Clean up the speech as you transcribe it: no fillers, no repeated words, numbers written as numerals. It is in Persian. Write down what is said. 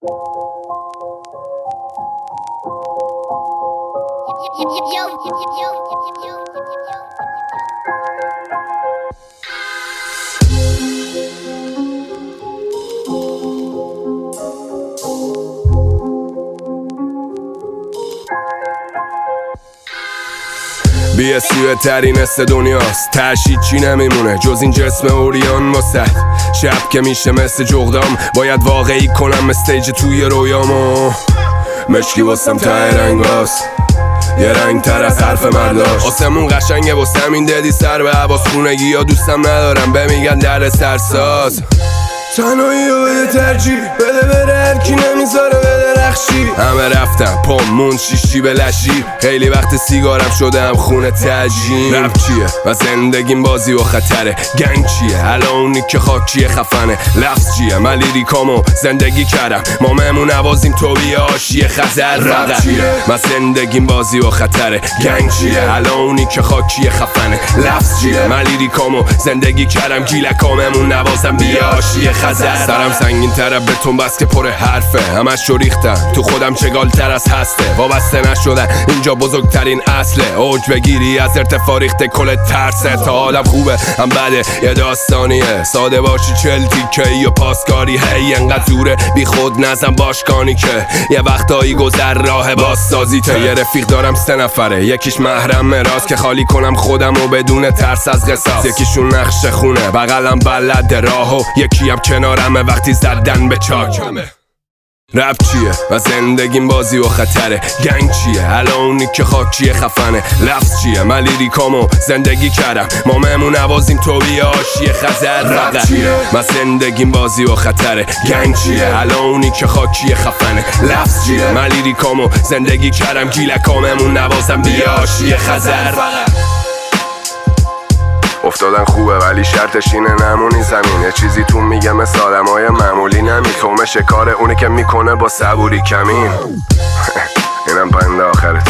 بی‌سویه ترین حس دنیاست، تشید چی نمیمونه جز این جسم اوریان واسد. شب که میشه مثل جغدام باید واقعی کنم استیج توی رویامو. مشکی واسم ته رنگاست، یه رنگ تر از حرف مرداست. آسمون قشنگه واسم این دلی سر به حواس. خونگی یا دوستم ندارم بمیگن در سرساز. تنهایی و بده ترجیح بده بره هرکی نمیذاره بده رخشی. همه رفتم پامون شیشی به لشی. خیلی وقت سیگارم شده هم خونه تجین. رپ چیه و زندگیم بازی و خطره. گنگ چیه الانی که خاکیه خفنه. لفظ چیه من لیریکامو زندگی کردم. ما مهمون نوازیم تو بیا آشیه خزر. رپ چیه من زندگیم بازی و خطره. گنگ چیه الانی که خاکیه خفنه. لفظ چیه من لیریکامو زندگی کردم. گیلکاممون نوازم بیا آشیه خزر. سرم سنگین تره بتون بس که پر حرفه. همش شو ریختم تو خودم چگال تر از هسته. وابسته نشدن اینجا بزرگترین اصله. اوج بگیری از ارتفاع ریخته کل ترسه. تا حالم خوبه هم بده یه داستانیه. ساده باشی چل تیکه‌ای و پاسکاری. هی انقدر زوره بی خود نزن باشکانی که یه وقتایی گذر راه بازسازیته. یه رفیق دارم 3 نفره. یکیش محرم مراست که خالی کنم خودم و بدون ترس از قصاص. یکیشون نقش خونه بغلم بلد راهو. یکی هم کنارمه وقتی زدن به چاک. رپ چیه و زندگیم بازی و خطره. گنگ چیه الانی که خاکیه خفنه. لفظ چیه من لیریکامو زندگی کردم. ما مهمون نوازیم تو بیا آشیه خزر. رپ چیه من زندگیم بازی و خطره. گنگ چیه الانی که خاکیه خفنه. لفظ چیه من لیریکامو زندگی کردم. گیلکاممون نوازم بیا آشیه خزر. افتادن خوبه ولی شرطش اینه نمونی زمین. یه چیزی تو میگه مثل آدمای معمولی نمیخومه. شکار اونه که میکنه با صبوری کمین. اینم پنده آخرت.